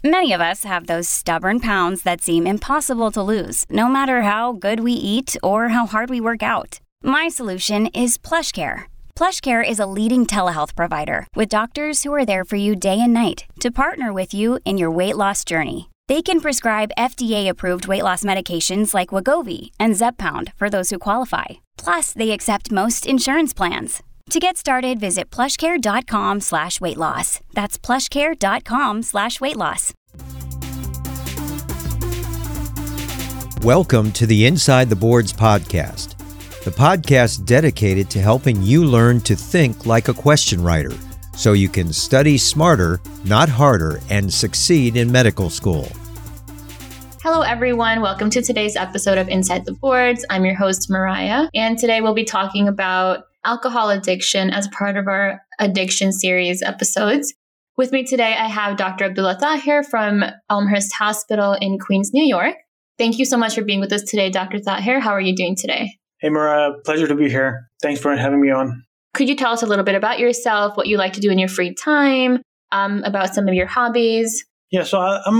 Many of us have those stubborn pounds that seem impossible to lose, no matter how good we eat or how hard we work out. My solution is PlushCare. PlushCare is a leading telehealth provider with doctors who are there for you day and night to partner with you in your weight loss journey. They can prescribe FDA-approved weight loss medications like Wegovy and Zepbound for those who qualify. Plus, they accept most insurance plans. To get started, visit plushcare.com/weightloss. That's plushcare.com/weightloss. Welcome to the Inside the Boards podcast, the podcast dedicated to helping you learn to think like a question writer so you can study smarter, not harder, and succeed in medical school. Hello, everyone. Welcome to today's episode of Inside the Boards. I'm your host, Mariah, and today we'll be talking about alcohol addiction as part of our addiction series episodes. With me today, I have Dr. Abdullah Tahir from Elmhurst Hospital in Queens, New York. Thank you so much for being with us today, Dr. Tahir. How are you doing today? Hey, Mariah. Pleasure to be here. Thanks for having me on. Could you tell us a little bit about yourself, what you like to do in your free time, about some of your hobbies? Yeah, so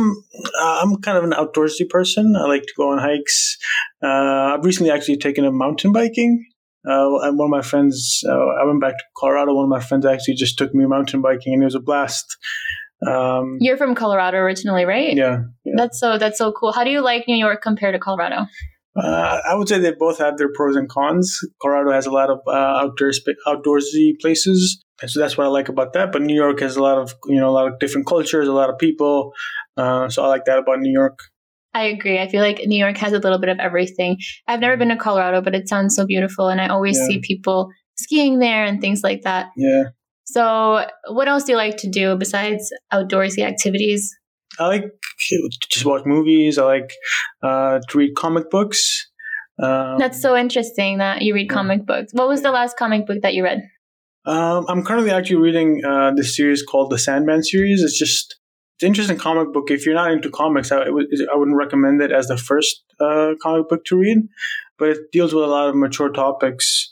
I'm kind of an outdoorsy person. I like to go on hikes. I've recently actually taken up mountain biking. And one of my friends, I went back to Colorado. One of my friends actually just took me mountain biking, and it was a blast. You're from Colorado originally, right? Yeah. That's so cool. How do you like New York compared to Colorado? I would say they both have their pros and cons. Colorado has a lot of outdoorsy places, and so that's what I like about that. But New York has a lot of different cultures, a lot of people. So I like that about New York. I agree. I feel like New York has a little bit of everything. I've never been to Colorado, but it sounds so beautiful, and I always see people skiing there and things like that. Yeah. So, what else do you like to do besides outdoorsy activities? I like to just watch movies. I like to read comic books. That's so interesting that you read comic books. What was the last comic book that you read? I'm currently actually reading this series called the Sandman series. It's an interesting comic book. If you're not into comics, I wouldn't recommend it as the first comic book to read, but it deals with a lot of mature topics,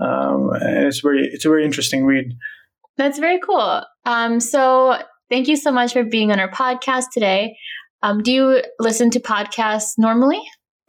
and it's a very interesting read. That's very cool. So thank you so much for being on our podcast today. Do you listen to podcasts normally?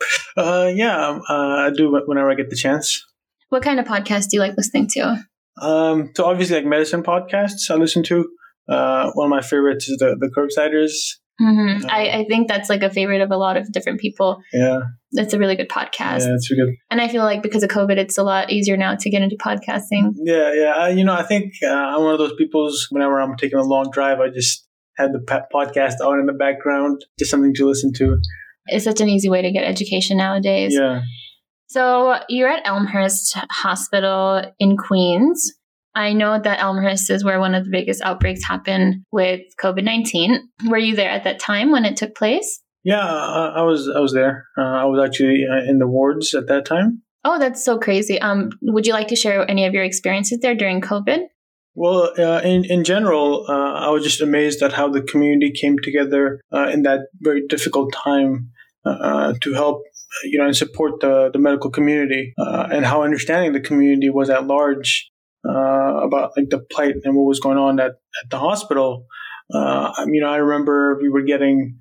Yeah, I do whenever I get the chance. What kind of podcasts do you like listening to? So obviously, like medicine podcasts I listen to. One of my favorites is the Curbsiders. Mm-hmm. I think that's like a favorite of a lot of different people. Yeah. It's a really good podcast. Yeah, it's really good. And I feel like because of COVID, it's a lot easier now to get into podcasting. Yeah. I think I'm one of those people, whenever I'm taking a long drive, I just have the podcast on in the background, just something to listen to. It's such an easy way to get education nowadays. Yeah. So you're at Elmhurst Hospital in Queens. I know that Elmhurst is where one of the biggest outbreaks happened with COVID-19. Were you there at that time when it took place? Yeah, I was there. I was actually in the wards at that time. Oh, that's so crazy. Would you like to share any of your experiences there during COVID? Well, in general, I was just amazed at how the community came together in that very difficult time to help, and support the medical community, and how understanding the community was at large about like the plight and what was going on at the hospital. I remember we were getting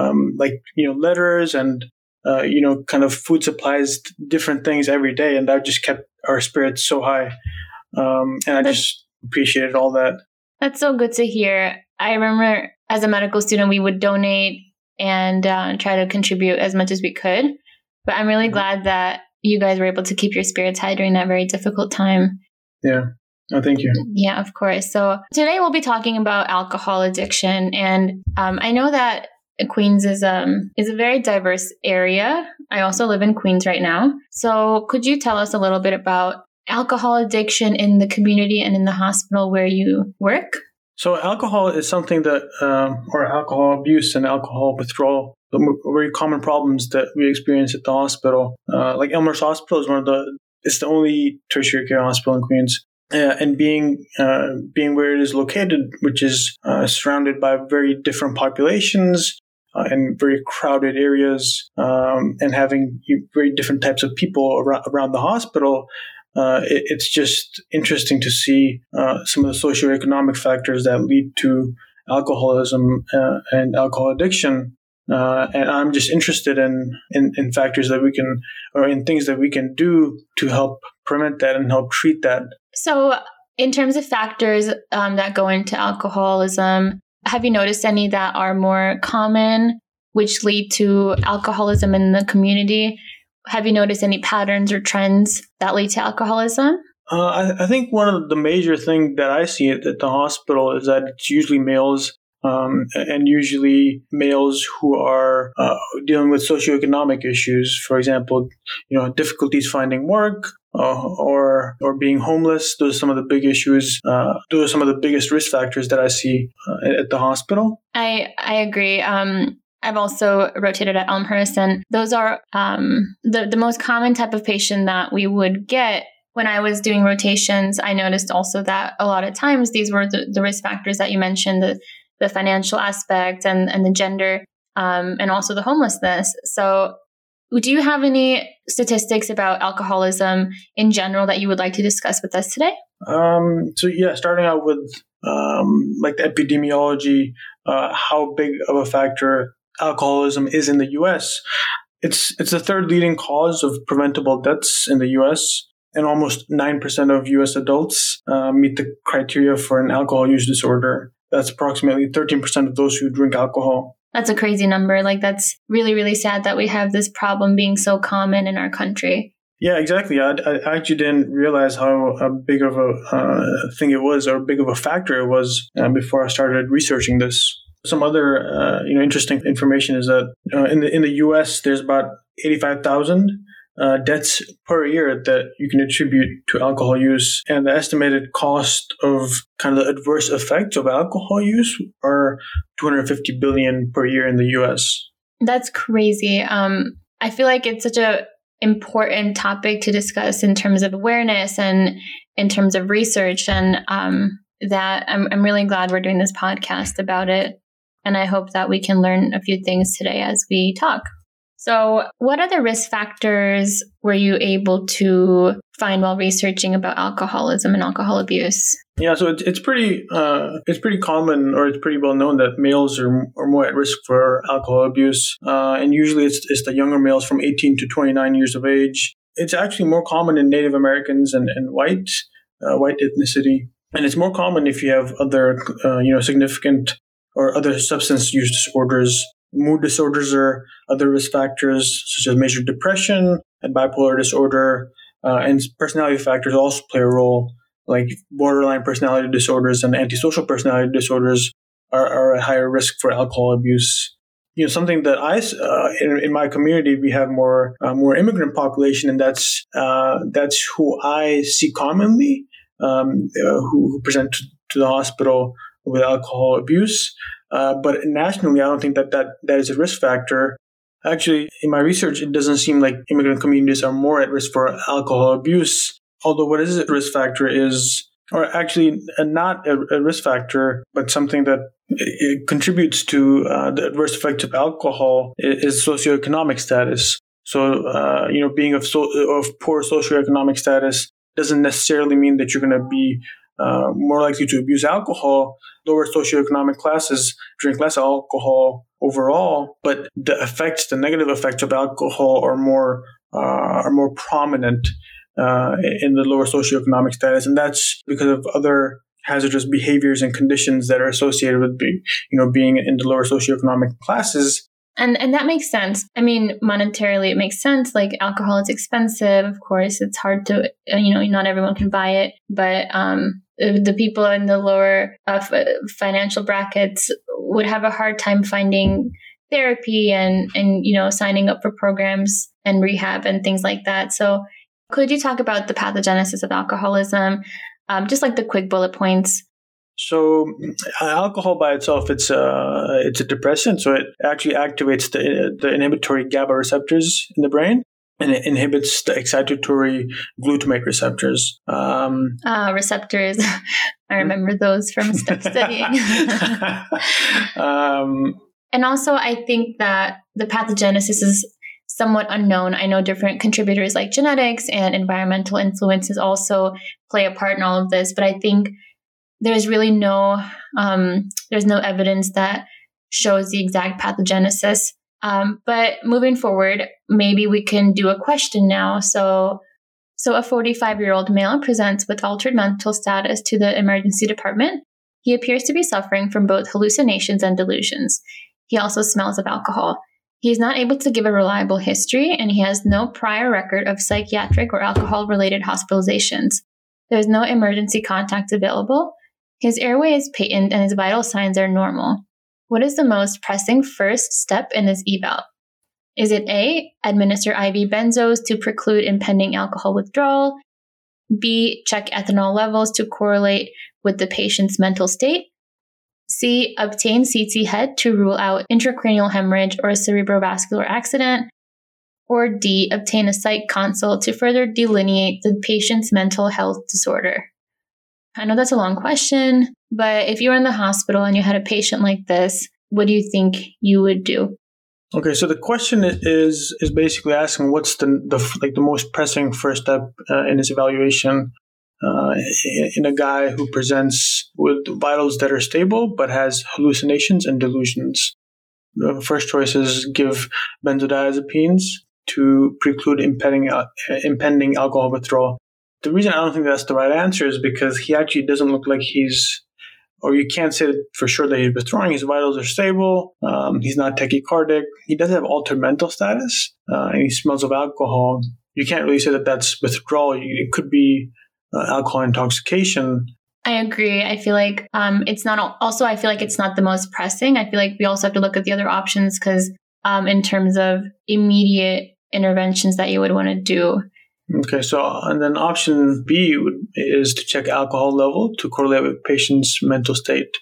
letters and kind of food supplies, different things every day, and that just kept our spirits so high. And I just appreciated all that. That's so good to hear. I remember as a medical student, we would donate and try to contribute as much as we could. But I'm really glad that you guys were able to keep your spirits high during that very difficult time. Yeah. Oh, thank you. Yeah, of course. So today we'll be talking about alcohol addiction. And I know that Queens is a very diverse area. I also live in Queens right now. So could you tell us a little bit about alcohol addiction in the community and in the hospital where you work? So alcohol is something that, or alcohol abuse and alcohol withdrawal, very common problems that we experience at the hospital. Like Elmhurst Hospital is it's the only tertiary care hospital in Queens. And being where it is located, which is surrounded by very different populations and very crowded areas, and having very different types of people around the hospital, it's just interesting to see some of the socioeconomic factors that lead to alcoholism and alcohol addiction. And I'm just interested in factors that we can, or in things that we can do to help prevent that and help treat that. So in terms of factors that go into alcoholism, have you noticed any that are more common, which lead to alcoholism in the community? Have you noticed any patterns or trends that lead to alcoholism? I think one of the major things that I see at the hospital is that it's usually males, and usually males who are dealing with socioeconomic issues. For example, difficulties finding work or being homeless. Those are some of the big issues. Those are some of the biggest risk factors that I see at the hospital. I agree. I've also rotated at Elmhurst, and those are the most common type of patient that we would get. When I was doing rotations, I noticed also that a lot of times these were the risk factors that you mentioned, the financial aspect and the gender, and also the homelessness. So do you have any statistics about alcoholism in general that you would like to discuss with us today? Starting out with like the epidemiology, how big of a factor alcoholism is in the U.S. It's the third leading cause of preventable deaths in the U.S., and almost 9% of U.S. adults meet the criteria for an alcohol use disorder. That's approximately 13% of those who drink alcohol. That's a crazy number. Like, that's really, really sad that we have this problem being so common in our country. Yeah, exactly. I actually didn't realize how big of a thing it was, or big of a factor it was before I started researching this. Some other interesting information is that in the U.S. there's about 85,000 deaths per year that you can attribute to alcohol use, and the estimated cost of kind of the adverse effects of alcohol use are $250 billion per year in the U.S. That's crazy. I feel like it's such a important topic to discuss in terms of awareness and in terms of research, and that I'm really glad we're doing this podcast about it. And I hope that we can learn a few things today as we talk. So what other risk factors were you able to find while researching about alcoholism and alcohol abuse? Yeah, so it's pretty common, or it's pretty well known that males are more at risk for alcohol abuse, and usually it's the younger males from 18 to 29 years of age. It's actually more common in Native Americans and white ethnicity, and it's more common if you have other significant or other substance use disorders. Mood disorders are other risk factors, such as major depression and bipolar disorder, and personality factors also play a role, like borderline personality disorders and antisocial personality disorders are at higher risk for alcohol abuse. Something that in my community, we have more immigrant population, and that's who I see commonly, who present to the hospital with alcohol abuse. But nationally, I don't think that is a risk factor. Actually, in my research, it doesn't seem like immigrant communities are more at risk for alcohol abuse. Although what is a risk factor is, or actually not a risk factor, but something that it contributes to the adverse effects of alcohol is socioeconomic status. So, being of poor socioeconomic status doesn't necessarily mean that you're going to be more likely to abuse alcohol. Lower socioeconomic classes drink less alcohol overall, but the negative effects of alcohol are more prominent in the lower socioeconomic status, and that's because of other hazardous behaviors and conditions that are associated with being in the lower socioeconomic classes. And that makes sense. I mean, monetarily, it makes sense. Like, alcohol is expensive. Of course, it's hard to, not everyone can buy it. But the people in the lower financial brackets would have a hard time finding therapy and signing up for programs and rehab and things like that. So could you talk about the pathogenesis of alcoholism, just like the quick bullet points? So alcohol by itself, it's a depressant. So it actually activates the inhibitory GABA receptors in the brain, and it inhibits the excitatory glutamate receptors. Receptors. I remember those from studying. And also, I think that the pathogenesis is somewhat unknown. I know different contributors like genetics and environmental influences also play a part in all of this, but I think there's really there's no evidence that shows the exact pathogenesis. But moving forward, maybe we can do a question now. So a 45-year-old male presents with altered mental status to the emergency department. He appears to be suffering from both hallucinations and delusions. He also smells of alcohol. He is not able to give a reliable history, and he has no prior record of psychiatric or alcohol-related hospitalizations. There is no emergency contact available. His airway is patent, and his vital signs are normal. What is the most pressing first step in this eval? Is it A, administer IV benzos to preclude impending alcohol withdrawal? B, check ethanol levels to correlate with the patient's mental state? C, obtain CT head to rule out intracranial hemorrhage or a cerebrovascular accident? Or D, obtain a psych consult to further delineate the patient's mental health disorder? I know that's a long question, but if you were in the hospital and you had a patient like this, what do you think you would do? Okay, so the question is basically asking what's the most pressing first step in his evaluation in a guy who presents with vitals that are stable but has hallucinations and delusions. The first choice is give benzodiazepines to preclude impending alcohol withdrawal. The reason I don't think that's the right answer is because he actually doesn't look like or you can't say for sure that he's withdrawing. His vitals are stable. He's not tachycardic. He does have altered mental status, and he smells of alcohol. You can't really say that that's withdrawal. It could be alcohol intoxication. I agree. I feel like it's not. Also, I feel like it's not the most pressing. I feel like we also have to look at the other options because in terms of immediate interventions that you would want to do. Okay, and then option B is to check alcohol level to correlate with patient's mental state.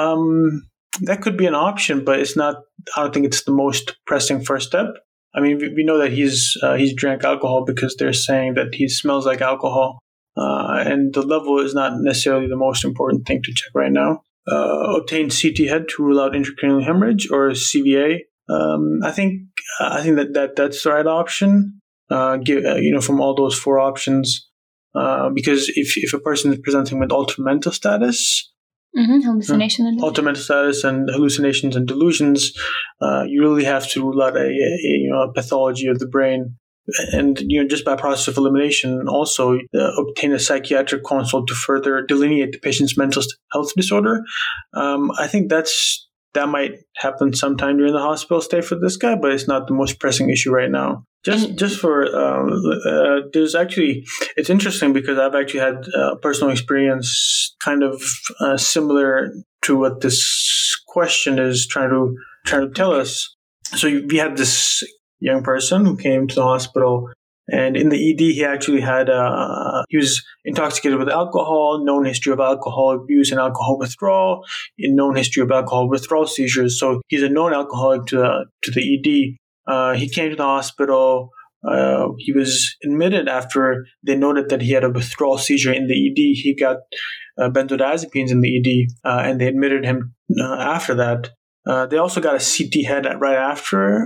That could be an option, but it's not. I don't think it's the most pressing first step. I mean, we know that he's drank alcohol because they're saying that he smells like alcohol, and the level is not necessarily the most important thing to check right now. Obtain CT head to rule out intracranial hemorrhage or CVA. I think that's the right option. From all those four options, because if a person is presenting with altered mental status, altered mental status and hallucinations and delusions, you really have to rule out a pathology of the brain, and just by process of elimination, also obtain a psychiatric consult to further delineate the patient's mental health disorder. I think that might happen sometime during the hospital stay for this guy, but it's not the most pressing issue right now. Just for there's actually, it's interesting because I've actually had personal experience kind of similar to what this question is trying to tell us. So we had this young person who came to the hospital, and in the ED he actually had he was intoxicated with alcohol, known history of alcohol abuse and alcohol withdrawal, known history of alcohol withdrawal seizures. So he's a known alcoholic to the ED. He came to the hospital. He was admitted after they noted that he had a withdrawal seizure in the ED. He got benzodiazepines in the ED, and they admitted him after that. They also got a CT head right after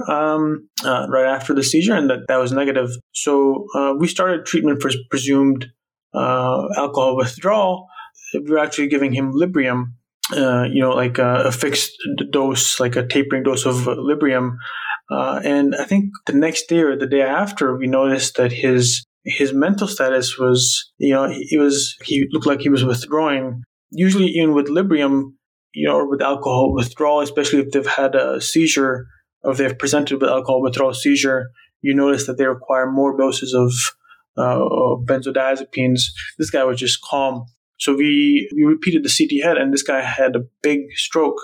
the seizure, and that was negative. So we started treatment for presumed alcohol withdrawal. We were actually giving him Librium, like a fixed dose, like a tapering dose of Librium. And I think the next day or the day after, we noticed that his mental status was, he looked like he was withdrawing. Usually, even with Librium, or with alcohol withdrawal, especially if they've had a seizure or if they've presented with alcohol withdrawal seizure, you notice that they require more doses of benzodiazepines. This guy was just calm. So we repeated the CT head, and this guy had a big stroke.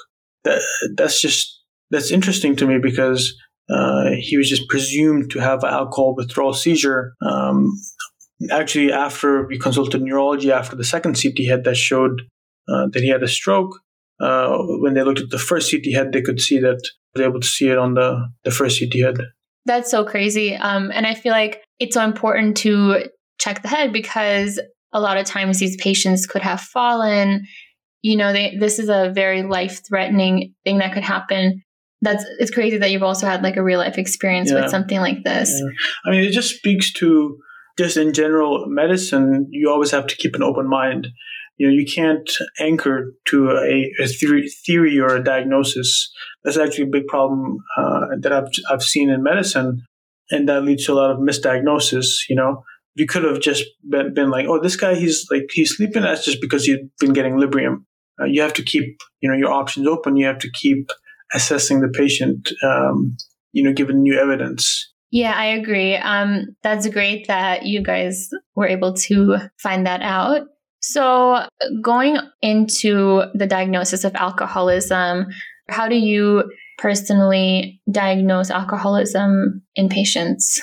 That's interesting to me because he was just presumed to have an alcohol withdrawal seizure. Actually, after we consulted neurology after the second CT head that showed that he had a stroke, when they looked at the first CT head, they could see that, they were able to see it on the first CT head. That's so crazy. And I feel like it's so important to check the head because a lot of times these patients could have fallen. This is a very life-threatening thing that could happen. It's crazy that you've also had like a real life experience with something like this. Yeah. I mean, it just speaks to just in general medicine, you always have to keep an open mind. you can't anchor to a theory or a diagnosis. That's actually a big problem that I've seen in medicine, and that leads to a lot of misdiagnosis. You could have just been like, oh, this guy, he's sleeping. That's just because he's been getting Librium. You have to keep your options open. You have to keep assessing the patient, given new evidence. Yeah, I agree. That's great that you guys were able to find that out. So going into the diagnosis of alcoholism, how do you personally diagnose alcoholism in patients?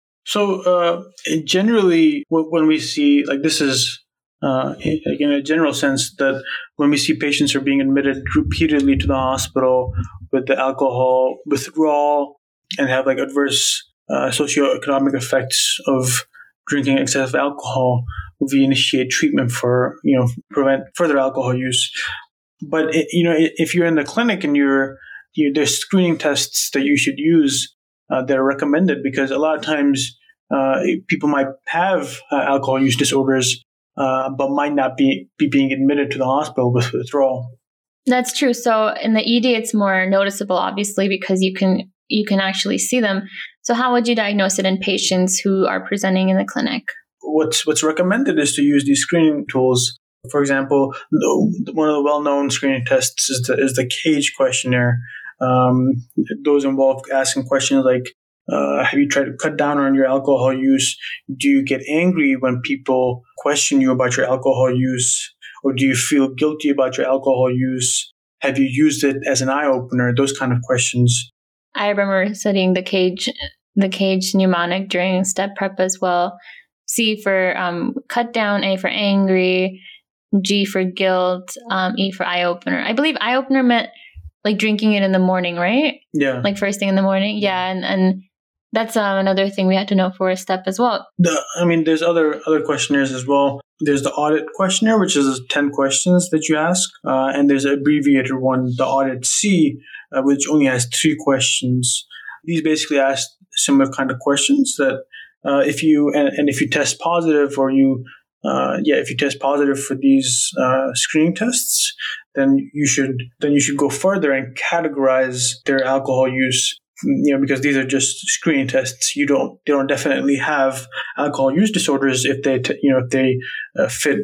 So generally, when we see, this is in a general sense, that when we see patients are being admitted repeatedly to the hospital with the alcohol withdrawal and have adverse socioeconomic effects of drinking excessive alcohol, we initiate treatment for prevent further alcohol use. But if you're in the clinic and there's screening tests that you should use that are recommended, because a lot of times people might have alcohol use disorders, but might not be being admitted to the hospital with withdrawal. That's true. So in the ED, it's more noticeable, obviously, because you can actually see them. So how would you diagnose it in patients who are presenting in the clinic? What's recommended is to use these screening tools. For example, one of the well-known screening tests is the CAGE questionnaire. Those involve asking questions like, have you tried to cut down on your alcohol use? Do you get angry when people question you about your alcohol use? Or do you feel guilty about your alcohol use? Have you used it as an eye-opener? Those kind of questions. I remember studying the CAGE mnemonic during step prep as well. C for cut down, A for angry, G for guilt, E for eye-opener. I believe eye-opener meant drinking it in the morning, right? Yeah. First thing in the morning. Yeah. And that's another thing we had to know for a step as well. There's other questionnaires as well. There's the audit questionnaire, which is 10 questions that you ask. And there's an abbreviated one, the audit C, which only has 3 questions. These basically ask similar kind of questions that if you test positive, or if you test positive for these screening tests, then you should go further and categorize their alcohol use. Because these are just screening tests. They don't definitely have alcohol use disorders if they fit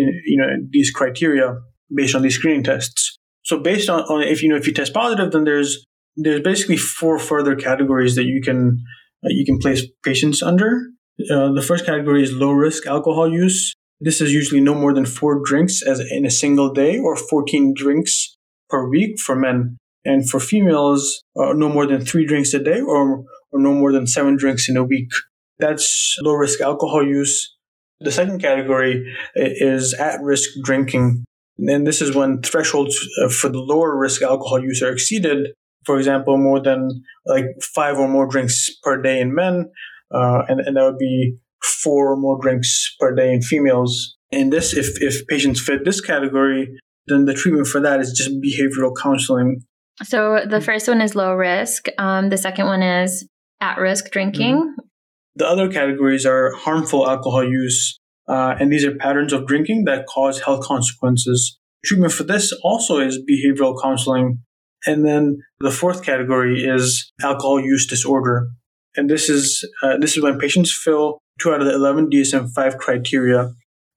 in these criteria based on these screening tests. So based on if you test positive, then there's basically 4 further categories that you can place patients under. The first category is low risk alcohol use. This is usually no more than 4 drinks as in a single day, or 14 drinks per week for men. And for females, no more than 3 drinks a day, or no more than 7 drinks in a week. That's low risk alcohol use. The second category is at risk drinking. And this is when thresholds for the lower risk alcohol use are exceeded. For example, more than 5 or more drinks per day in men, and that would be 4 or more drinks per day in females. And this, if patients fit this category, then the treatment for that is just behavioral counseling. So the first one is low risk. The second one is at risk drinking. Mm-hmm. The other categories are harmful alcohol use, and these are patterns of drinking that cause health consequences. Treatment for this also is behavioral counseling. And then the fourth category is alcohol use disorder. And this is when patients fill 2 out of the 11 DSM-5 criteria.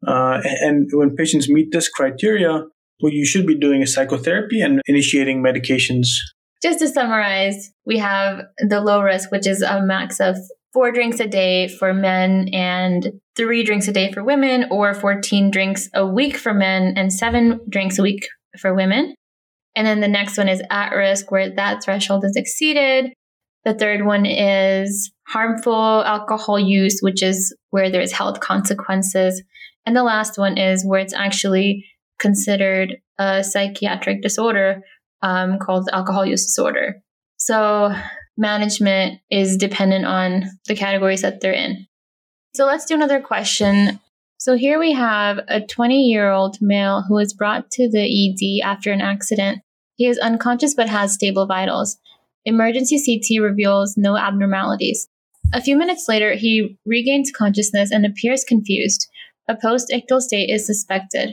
And when patients meet this criteria, what you should be doing is psychotherapy and initiating medications. Just to summarize, we have the low risk, which is a max of 4 drinks a day for men and 3 drinks a day for women, or 14 drinks a week for men and 7 drinks a week for women. And then the next one is at risk, where that threshold is exceeded. The third one is harmful alcohol use, which is where there's health consequences. And the last one is where it's actually considered a psychiatric disorder called alcohol use disorder. So management is dependent on the categories that they're in. So let's do another question. So here we have a 20-year-old male who was brought to the ED after an accident. He is unconscious but has stable vitals. Emergency CT reveals no abnormalities. A few minutes later, he regains consciousness and appears confused. A post-ictal state is suspected.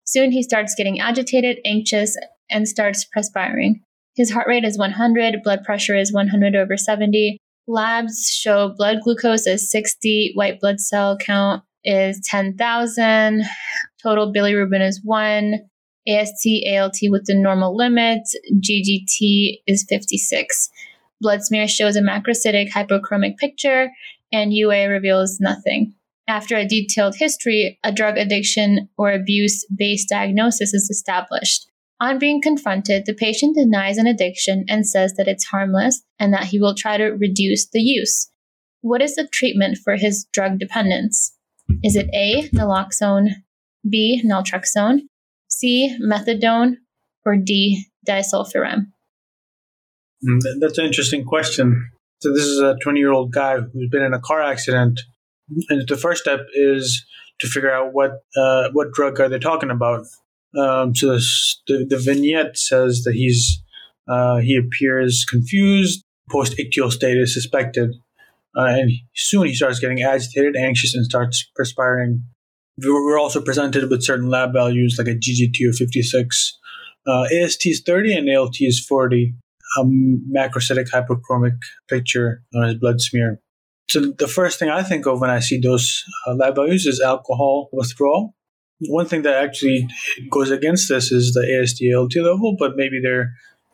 Soon he starts getting agitated, anxious, and starts perspiring. His heart rate is 100, blood pressure is 100/70. Labs show blood glucose is 60, white blood cell count is 10,000, total bilirubin is 1, AST, ALT with the normal limits, GGT is 56. Blood smear shows a macrocytic hypochromic picture, and UA reveals nothing. After a detailed history, a drug addiction or abuse-based diagnosis is established. On being confronted, the patient denies an addiction and says that it's harmless and that he will try to reduce the use. What is the treatment for his drug dependence? Is it A, naloxone, B, naltrexone, C, methadone, or D, disulfiram? That's an interesting question. So this is a 20-year-old guy who's been in a car accident. And the first step is to figure out what drug are they talking about. So the vignette says that he appears confused, post-ictal state is suspected, and soon he starts getting agitated, anxious, and starts perspiring. We're also presented with certain lab values like a GGT of 56, AST is 30, and ALT is 40, a macrocytic hypochromic picture on his blood smear. So the first thing I think of when I see those lab values is alcohol withdrawal. One thing that actually goes against this is the AST-ALT level, but maybe they're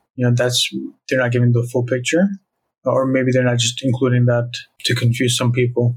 not giving the full picture, or maybe they're not just including that to confuse some people.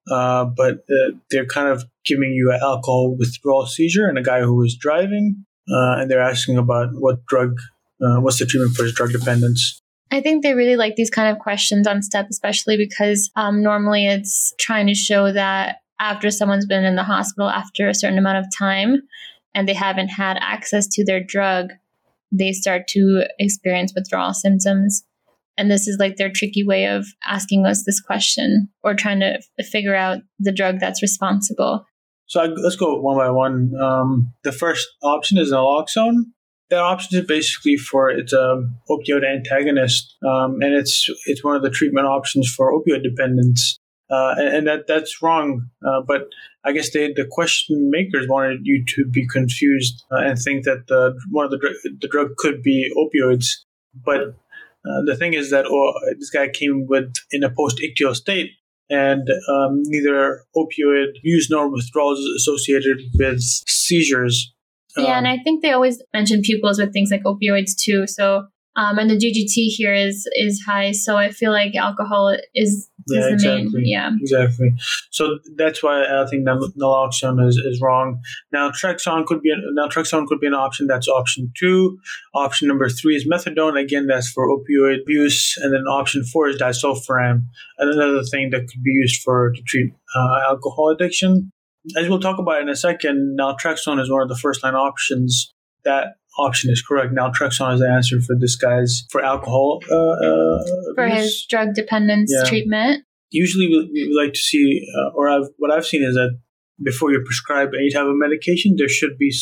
But they're kind of giving you an alcohol withdrawal seizure in a guy who was driving, and they're asking about what drug, what's the treatment for his drug dependence. I think they really like these kind of questions on STEP, especially because normally it's trying to show that after someone's been in the hospital after a certain amount of time and they haven't had access to their drug, they start to experience withdrawal symptoms. And this is like their tricky way of asking us this question or trying to figure out the drug that's responsible. So let's go one by one. The first option is naloxone. That option is basically it's an opioid antagonist, and it's one of the treatment options for opioid dependence. And that's wrong. But I guess the question makers wanted you to be confused and think that one of the drug could be opioids. But the thing is that this guy came in a post-ictal state, and neither opioid use nor withdrawals is associated with seizures. Yeah, and I think they always mention pupils with things like opioids too. So, and the GGT here is high. So I feel like alcohol is the main. Yeah, exactly. So that's why I think naloxone is wrong. Naltrexone could be an option. That's option 2. Option number 3 is methadone. Again, that's for opioid use. And then option 4 is disulfiram, another thing that could be used to treat alcohol addiction. As we'll talk about in a second, naltrexone is one of the first-line options. That option is correct. Naltrexone is the answer for alcohol for abuse. His drug dependence treatment. Usually we like to see, what I've seen is that before you prescribe any type of medication, there should be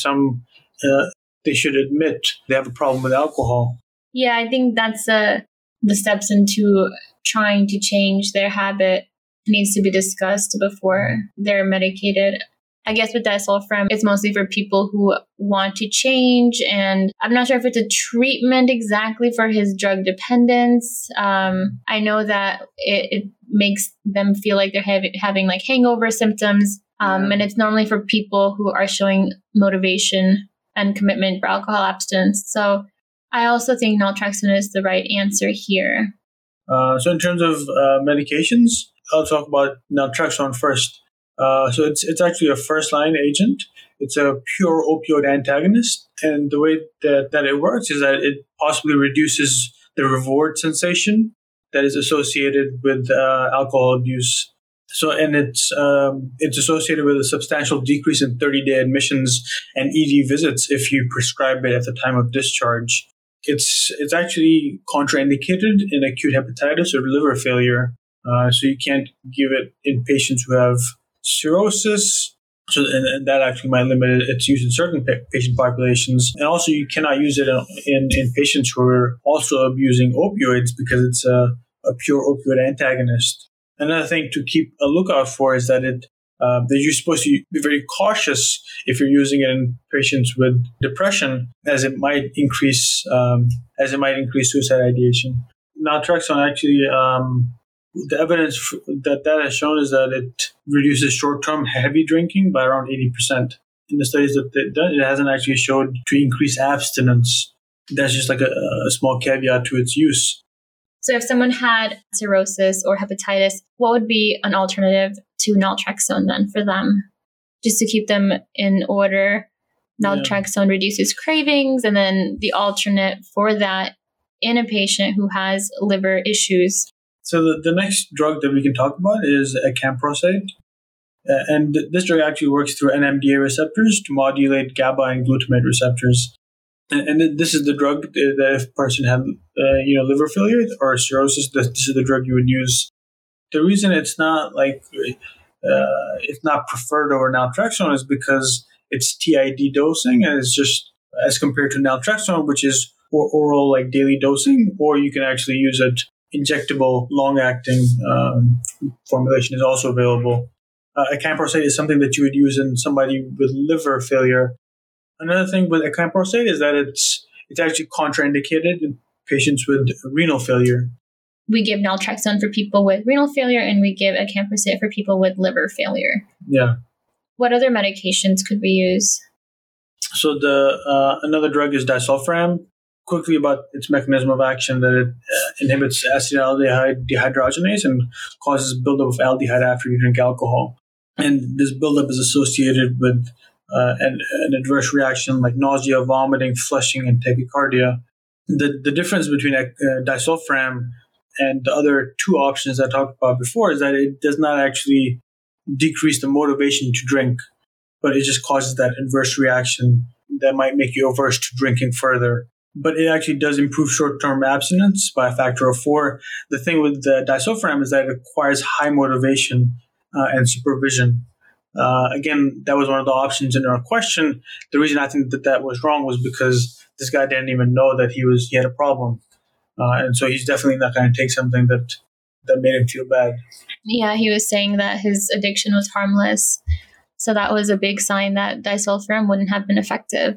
they should admit they have a problem with alcohol. Yeah, I think that's the steps into trying to change their habit needs to be discussed before they're medicated. I guess with disulfiram, it's mostly for people who want to change, and I'm not sure if it's a treatment exactly for his drug dependence. I know that it makes them feel like they're having like hangover symptoms, and it's normally for people who are showing motivation and commitment for alcohol abstinence. So I also think naltrexone is the right answer here. So in terms of medications, I'll talk about naltrexone first. So it's actually a first-line agent. It's a pure opioid antagonist. And the way that it works is that it possibly reduces the reward sensation that is associated with alcohol abuse. So, and it's associated with a substantial decrease in 30-day admissions and ED visits if you prescribe it at the time of discharge. It's actually contraindicated in acute hepatitis or liver failure. So you can't give it in patients who have cirrhosis, and that actually might limit its use in certain patient populations. And also, you cannot use it in patients who are also abusing opioids because it's a pure opioid antagonist. Another thing to keep a lookout for is that that you're supposed to be very cautious if you're using it in patients with depression, as it might increase suicide ideation. Naltrexone actually, the evidence that has shown is that it reduces short-term heavy drinking by around 80%. In the studies that they've done, it hasn't actually showed to increase abstinence. That's just like a small caveat to its use. So if someone had cirrhosis or hepatitis, what would be an alternative to naltrexone then for them? Just to keep them in order, naltrexone reduces cravings, and then the alternate for that in a patient who has liver issues. So the next drug that we can talk about is acamprosate. And this drug actually works through NMDA receptors to modulate GABA and glutamate receptors. And this is the drug that if a person had liver failure or cirrhosis, this is the drug you would use. The reason it's not it's not preferred over naltrexone is because it's TID dosing, and it's just as compared to naltrexone, which is oral like daily dosing, or you can actually use it injectable long-acting formulation is also available. Acamprosate is something that you would use in somebody with liver failure. Another thing with acamprosate is that it's actually contraindicated in patients with renal failure. We give naltrexone for people with renal failure, and we give acamprosate for people with liver failure. Yeah. What other medications could we use? So another drug is disulfiram. Quickly about its mechanism of action, that it inhibits acetaldehyde dehydrogenase and causes buildup of aldehyde after you drink alcohol. And this buildup is associated with an adverse reaction like nausea, vomiting, flushing, and tachycardia. The difference between disulfiram and the other two options I talked about before is that it does not actually decrease the motivation to drink, but it just causes that adverse reaction that might make you averse to drinking further. But it actually does improve short-term abstinence by a factor of 4. The thing with the disulfiram is that it requires high motivation and supervision. Again, that was one of the options in our question. The reason I think that was wrong was because this guy didn't even know that he had a problem. And so he's definitely not going to take something that made him feel bad. Yeah, he was saying that his addiction was harmless. So that was a big sign that disulfiram wouldn't have been effective.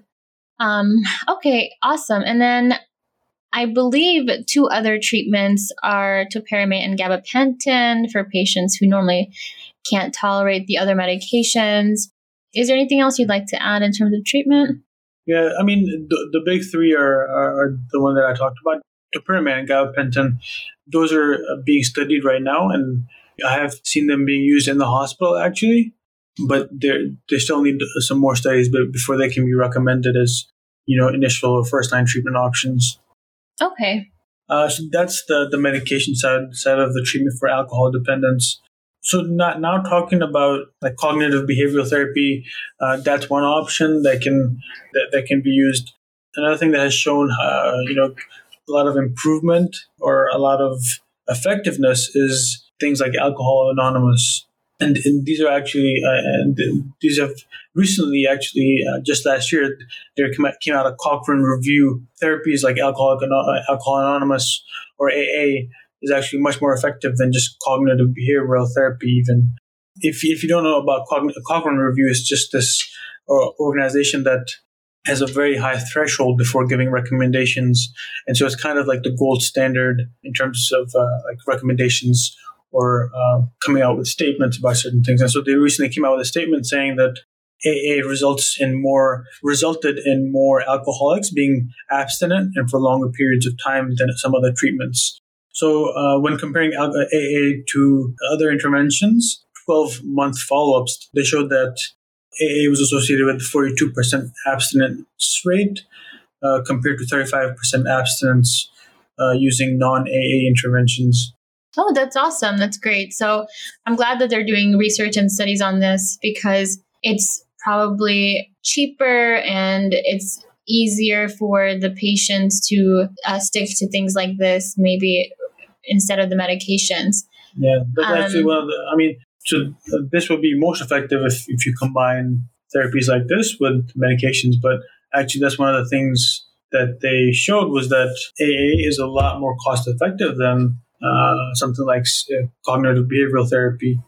Okay, awesome. And then I believe 2 other treatments are topiramate and gabapentin for patients who normally can't tolerate the other medications. Is there anything else you'd like to add in terms of treatment? Yeah, I mean, the big 3 are the one that I talked about. Topiramate and gabapentin, those are being studied right now, and I have seen them being used in the hospital actually, but they still need some more studies before they can be recommended as initial or first-line treatment options. Okay. So that's the medication side of the treatment for alcohol dependence. So now talking about like cognitive behavioral therapy, that's one option that can be used. Another thing that has shown a lot of improvement or a lot of effectiveness is things like Alcohol Anonymous. And these are actually, these have recently, just last year, there came out a Cochrane review. Therapies like Alcohol Anonymous or AA is actually much more effective than just cognitive behavioral therapy. Even if you don't know about Cochrane review, it's just this organization that has a very high threshold before giving recommendations, and so it's kind of like the gold standard in terms of like recommendations or coming out with statements about certain things. And so they recently came out with a statement saying that AA resulted in more alcoholics being abstinent and for longer periods of time than some other treatments. So when comparing AA to other interventions, 12-month follow-ups, they showed that AA was associated with 42% abstinence rate compared to 35% abstinence using non-AA interventions. Oh, that's awesome. That's great. So I'm glad that they're doing research and studies on this because it's probably cheaper and it's easier for the patients to stick to things like this, maybe instead of the medications. Yeah, that's actually one of the, so this would be most effective if you combine therapies like this with medications. But actually, that's one of the things that they showed was that AA is a lot more cost effective than something like cognitive behavioral therapy.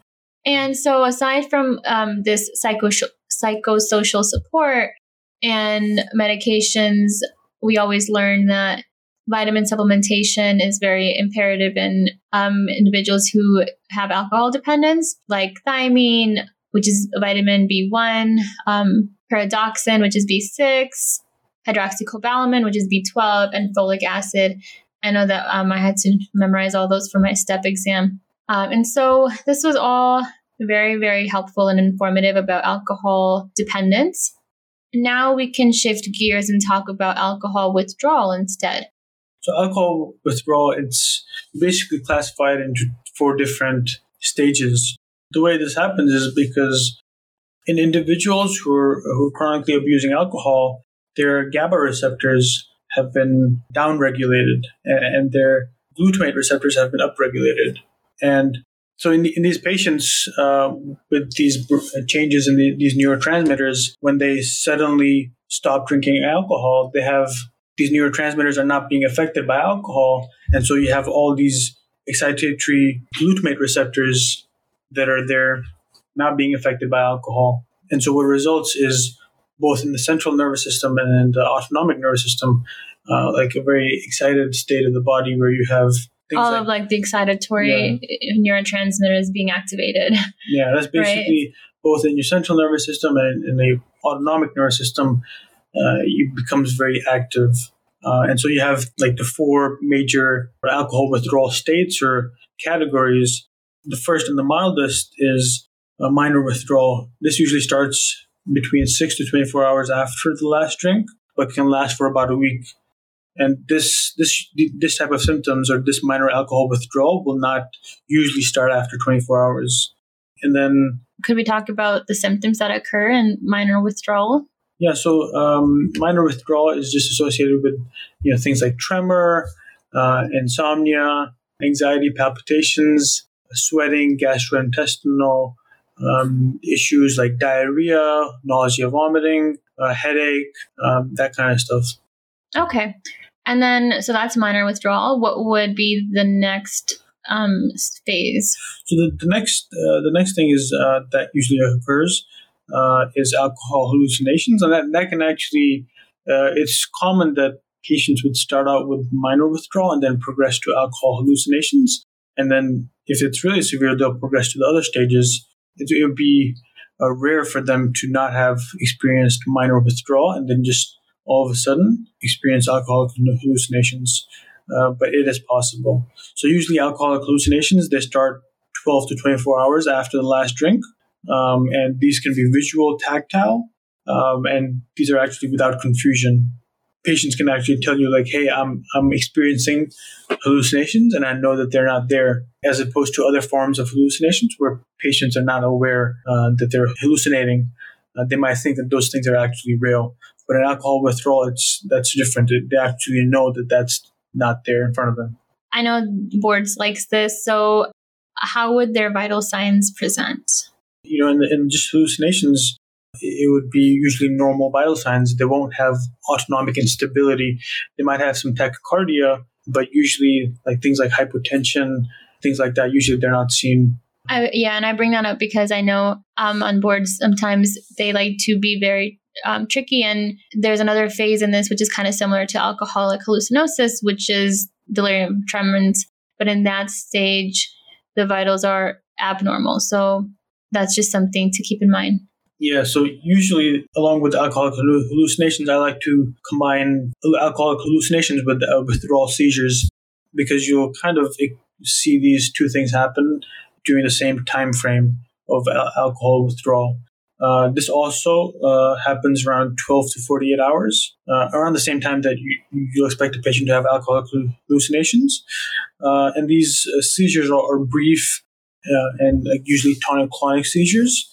And so aside from this psychosocial support and medications, we always learn that vitamin supplementation is very imperative in individuals who have alcohol dependence, like thiamine, which is vitamin B1, pyridoxine, which is B6, hydroxycobalamin, which is B12, and folic acid. I know that I had to memorize all those for my STEP exam. And so this was all very, very helpful and informative about alcohol dependence. Now we can shift gears and talk about alcohol withdrawal instead. So alcohol withdrawal, it's basically classified into 4 different stages. The way this happens is because in individuals who are chronically abusing alcohol, their GABA receptors have been downregulated and their glutamate receptors have been upregulated. And so in these patients with these changes in these neurotransmitters, when they suddenly stop drinking alcohol, they have these neurotransmitters are not being affected by alcohol. And so you have all these excitatory glutamate receptors that are there not being affected by alcohol. And so what results is both in the central nervous system and in the autonomic nervous system, like a very excited state of the body where you have things all of like the excitatory neurotransmitters being activated. Yeah, that's basically both in your central nervous system and in the autonomic nervous system, it becomes very active. And so you have like the 4 major alcohol withdrawal states or categories. The first and the mildest is a minor withdrawal. This usually starts between 6 to 24 hours after the last drink, but can last for about a week. And this type of symptoms or this minor alcohol withdrawal will not usually start after 24 hours. And then, could we talk about the symptoms that occur in minor withdrawal? Yeah, so minor withdrawal is just associated with things like tremor, insomnia, anxiety, palpitations, sweating, gastrointestinal issues like diarrhea, nausea, vomiting, headache, that kind of stuff. Okay. And then, so that's minor withdrawal. What would be the next phase? So the next thing is that usually occurs is alcohol hallucinations, and that can actually it's common that patients would start out with minor withdrawal and then progress to alcohol hallucinations, and then if it's really severe, they'll progress to the other stages. It would be rare for them to not have experienced minor withdrawal and then just all of a sudden experience alcoholic hallucinations, but it is possible. So usually alcoholic hallucinations, they start 12 to 24 hours after the last drink, and these can be visual, tactile, and these are actually without confusion. Patients can actually tell you like, hey, I'm experiencing hallucinations and I know that they're not there, as opposed to other forms of hallucinations where patients are not aware that they're hallucinating. They might think that those things are actually real. But in alcohol withdrawal, that's different. They actually know that that's not there in front of them. I know boards likes this. So how would their vital signs present? In just hallucinations, it would be usually normal vital signs. They won't have autonomic instability. They might have some tachycardia, but usually like things like hypotension, things like that, usually they're not seen. And I bring that up because I know on boards sometimes they like to be very tricky. And there's another phase in this, which is kind of similar to alcoholic hallucinosis, which is delirium tremens. But in that stage, the vitals are abnormal. So that's just something to keep in mind. Yeah, so usually along with alcoholic hallucinations, I like to combine alcoholic hallucinations with withdrawal seizures, because you'll kind of see these two things happen during the same time frame of alcohol withdrawal. This also happens around 12 to 48 hours, around the same time that you'll expect a patient to have alcoholic hallucinations. And these seizures are brief and usually tonic-clonic seizures.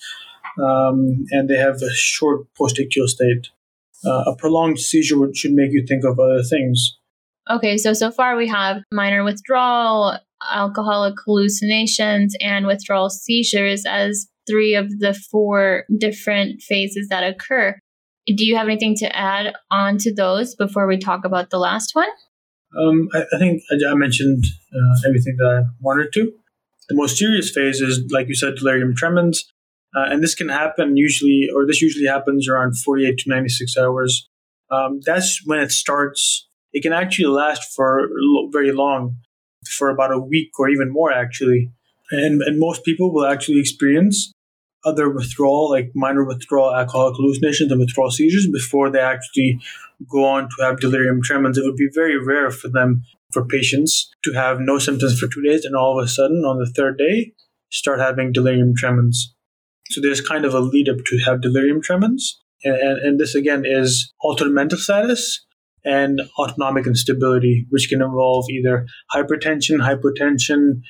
And they have a short post-ictal state. A prolonged seizure should make you think of other things. Okay, so far we have minor withdrawal, alcoholic hallucinations, and withdrawal seizures as 3 of the 4 different phases that occur. Do you have anything to add on to those before we talk about the last one? I think I mentioned everything that I wanted to. The most serious phase is, like you said, delirium tremens. And this can happen this usually happens around 48 to 96 hours. That's when it starts. It can actually last for very long, for about a week or even more, actually. And most people will actually experience other withdrawal, like minor withdrawal, alcoholic hallucinations, and withdrawal seizures before they actually go on to have delirium tremens. It would be very rare for patients to have no symptoms for 2 days and all of a sudden on the third day start having delirium tremens. So there's kind of a lead up to have delirium tremens. And this again is altered mental status and autonomic instability, which can involve either hypertension, hypotension,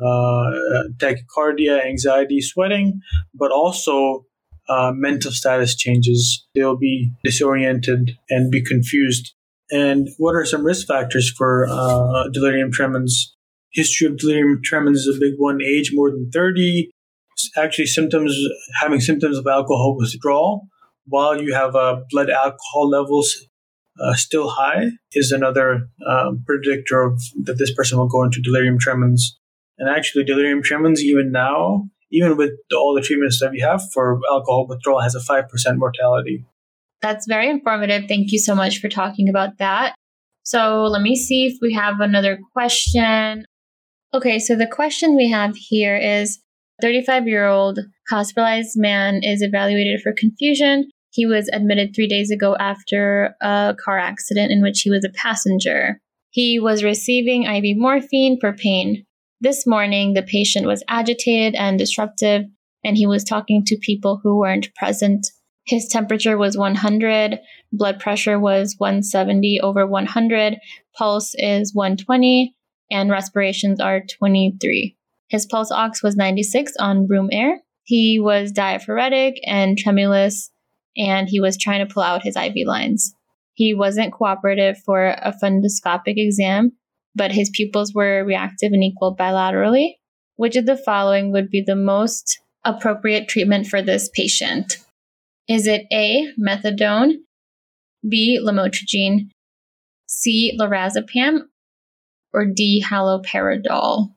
tachycardia, anxiety, sweating, but also mental status changes. They'll be disoriented and be confused. And what are some risk factors for delirium tremens? History of delirium tremens is a big one. Age more than 30. Actually, having symptoms of alcohol withdrawal while you have blood alcohol levels still high is another predictor of that this person will go into delirium tremens. And actually, delirium tremens, even now, even with all the treatments that we have for alcohol withdrawal, has a 5% mortality. That's very informative. Thank you so much for talking about that. So let me see if we have another question. Okay, so the question we have here is, 35-year-old hospitalized man is evaluated for confusion. He was admitted 3 days ago after a car accident in which he was a passenger. He was receiving IV morphine for pain. This morning, the patient was agitated and disruptive, and he was talking to people who weren't present. His temperature was 100, blood pressure was 170 over 100, pulse is 120, and respirations are 23. His pulse ox was 96 on room air. He was diaphoretic and tremulous, and he was trying to pull out his IV lines. He wasn't cooperative for a fundoscopic exam, but his pupils were reactive and equal bilaterally. Which of the following would be the most appropriate treatment for this patient? Is it A, methadone, B, lamotrigine, C, lorazepam, or D, haloperidol?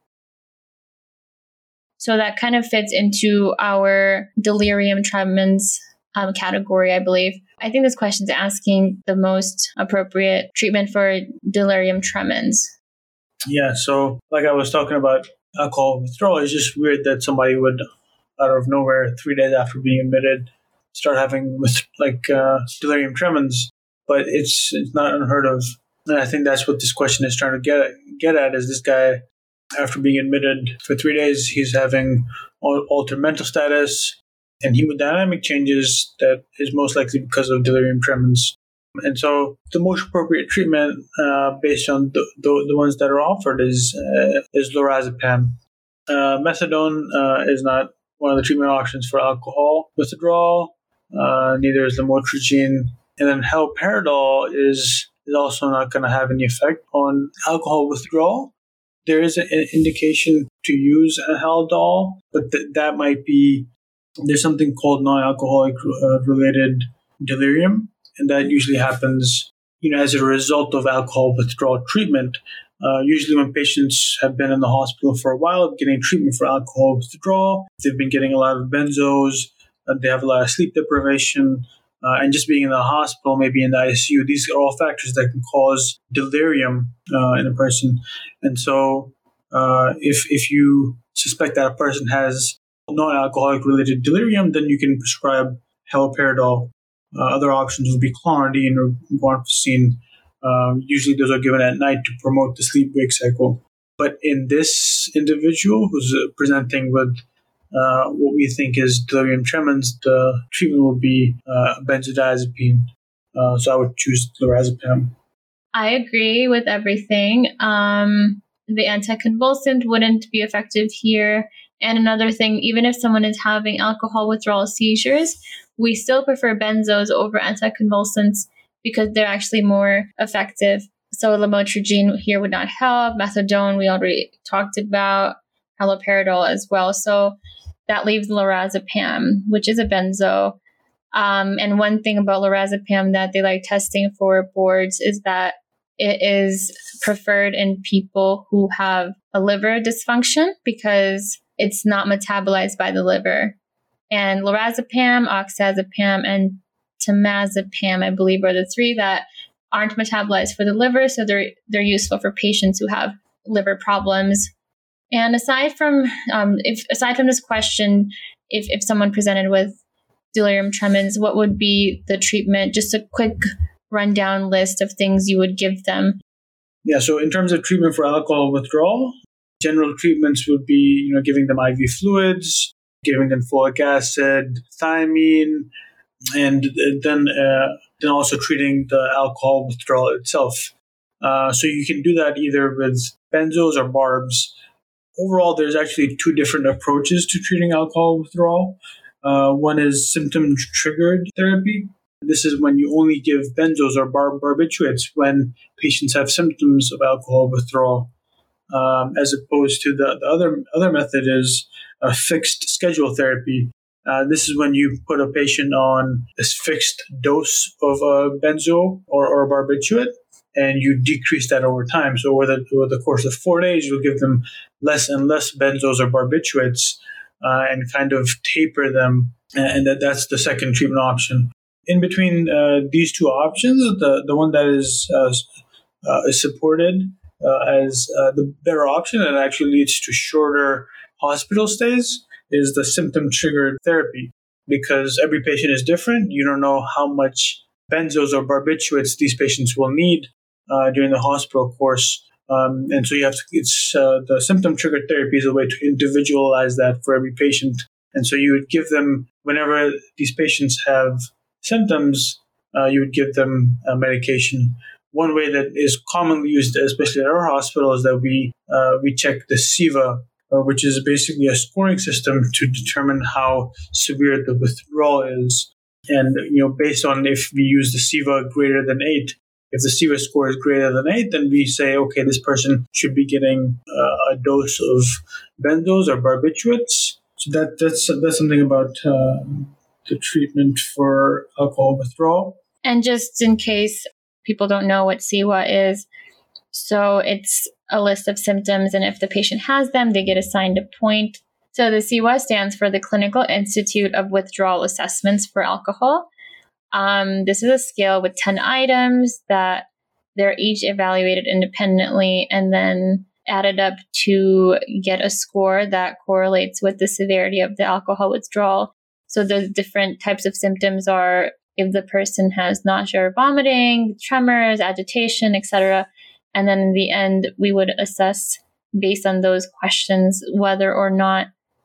So that kind of fits into our delirium tremens category, I believe. I think this question is asking the most appropriate treatment for delirium tremens. Yeah, so like I was talking about alcohol withdrawal, it's just weird that somebody would, out of nowhere, 3 days after being admitted, start having delirium tremens. But it's not unheard of. And I think that's what this question is trying to get at is this guy, after being admitted for 3 days, he's having altered mental status and hemodynamic changes that is most likely because of delirium tremens. And so the most appropriate treatment based on the ones that are offered is lorazepam. Methadone is not one of the treatment options for alcohol withdrawal. Neither is lamotrigine. And then haloperidol is also not going to have any effect on alcohol withdrawal. There is an indication to use a Haldol, but that might be, there's something called non-alcoholic related delirium, and that usually happens, as a result of alcohol withdrawal treatment. Usually when patients have been in the hospital for a while getting treatment for alcohol withdrawal, they've been getting a lot of benzos, they have a lot of sleep deprivation, and just being in the hospital, maybe in the ICU, these are all factors that can cause delirium in a person. And so if you suspect that a person has non-alcoholic related delirium, then you can prescribe haloperidol. Other options would be clonidine or guanfacine. Usually those are given at night to promote the sleep-wake cycle. But in this individual who's presenting with what we think is delirium tremens, the treatment will be benzodiazepine. So I would choose lorazepam. I agree with everything. The anticonvulsant wouldn't be effective here. And another thing, even if someone is having alcohol withdrawal seizures, we still prefer benzos over anticonvulsants because they're actually more effective. So lamotrigine here would not help. Methadone, we already talked about. Haloperidol as well. So that leaves lorazepam, which is a benzo. And one thing about lorazepam that they like testing for boards is that it is preferred in people who have a liver dysfunction because it's not metabolized by the liver. And lorazepam, oxazepam, and temazepam, I believe, are the three that aren't metabolized for the liver, so they're useful for patients who have liver problems. And aside from this question, if someone presented with delirium tremens, what would be the treatment? Just a quick rundown list of things you would give them. Yeah, so in terms of treatment for alcohol withdrawal, general treatments would be, giving them IV fluids, giving them folic acid, thiamine, and then also treating the alcohol withdrawal itself. So you can do that either with benzos or barbs. Overall, there's actually two different approaches to treating alcohol withdrawal. One is symptom-triggered therapy. This is when you only give benzos or barbiturates when patients have symptoms of alcohol withdrawal, as opposed to the other method is a fixed schedule therapy. This is when you put a patient on this fixed dose of a benzo or a barbiturate, and you decrease that over time. So over the course of 4 days, you'll give them less and less benzos or barbiturates and kind of taper them. And that's the second treatment option. In between these two options, the one that is supported as the better option and actually leads to shorter hospital stays is the symptom-triggered therapy, because every patient is different. You don't know how much benzos or barbiturates these patients will need during the hospital course. And so the symptom-triggered therapy is a way to individualize that for every patient. And so you would give them, whenever these patients have symptoms, you would give them a medication. One way that is commonly used, especially at our hospital, is that we check the SIVA, which is basically a scoring system to determine how severe the withdrawal is. And, based on if we use the SIVA greater than 8, if the SIVA score is greater than 8, then we say, okay, this person should be getting a dose of benzos or barbiturates. So that's something about the treatment for alcohol withdrawal. And just in case people don't know what SIWA is, so it's a list of symptoms, and if the patient has them, they get assigned a point. So the SIWA stands for the Clinical Institute of Withdrawal Assessments for Alcohol. This is a scale with 10 items that they're each evaluated independently and then added up to get a score that correlates with the severity of the alcohol withdrawal. So the different types of symptoms are if the person has nausea or vomiting, tremors, agitation, etc. And then in the end, we would assess based on those questions whether or not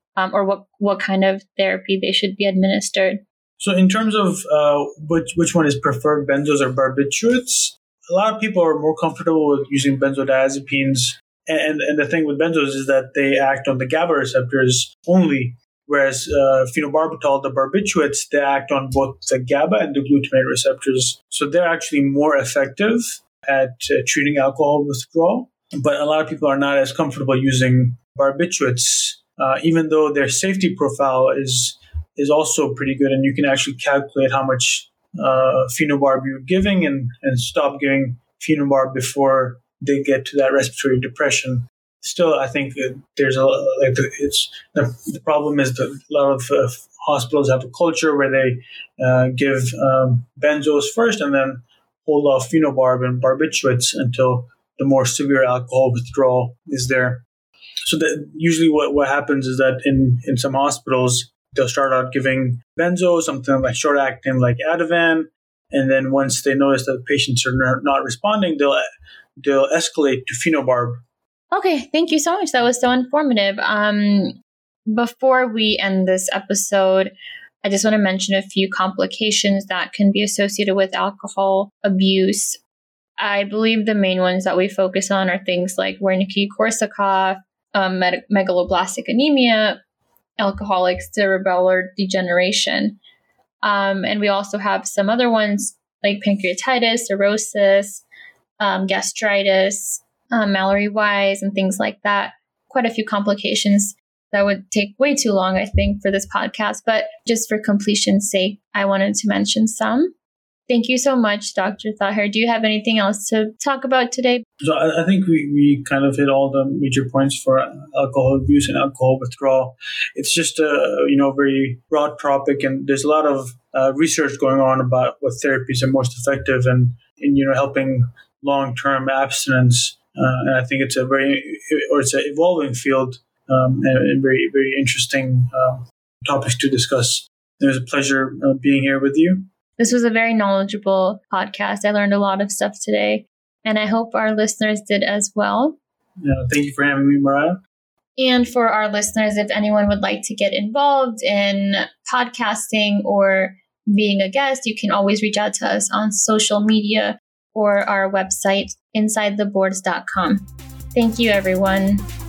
or what kind of therapy they should be administered. So in terms of which one is preferred, benzos or barbiturates, a lot of people are more comfortable with using benzodiazepines. And the thing with benzos is that they act on the GABA receptors only, whereas phenobarbital, the barbiturates, they act on both the GABA and the glutamate receptors. So they're actually more effective at treating alcohol withdrawal. But a lot of people are not as comfortable using barbiturates, even though their safety profile is also pretty good, and you can actually calculate how much phenobarb you're giving and stop giving phenobarb before they get to that respiratory depression. Still, I think there's the problem is that a lot of hospitals have a culture where they give benzos first and then hold off phenobarb and barbiturates until the more severe alcohol withdrawal is there. So that usually what happens is that in some hospitals, they'll start out giving benzo, something like short-acting like Ativan, and then once they notice that patients are not responding, they'll escalate to phenobarb. Okay, thank you so much. That was so informative. Before we end this episode, I just want to mention a few complications that can be associated with alcohol abuse. I believe the main ones that we focus on are things like Wernicke-Korsakoff, megaloblastic anemia, alcoholic cerebellar degeneration. And we also have some other ones like pancreatitis, cirrhosis, gastritis, Mallory-Weiss, and things like that. Quite a few complications that would take way too long, I think, for this podcast. But just for completion's sake, I wanted to mention some. Thank you so much, Dr. Thaher. Do you have anything else to talk about today? So I think we kind of hit all the major points for alcohol abuse and alcohol withdrawal. It's just a very broad topic, and there's a lot of research going on about what therapies are most effective in helping long-term abstinence. And I think it's an evolving field and very, very interesting topics to discuss. It was a pleasure being here with you. This was a very knowledgeable podcast. I learned a lot of stuff today, and I hope our listeners did as well. Thank you for having me, Mariah. And for our listeners, if anyone would like to get involved in podcasting or being a guest, you can always reach out to us on social media or our website, insidetheboards.com. Thank you, everyone.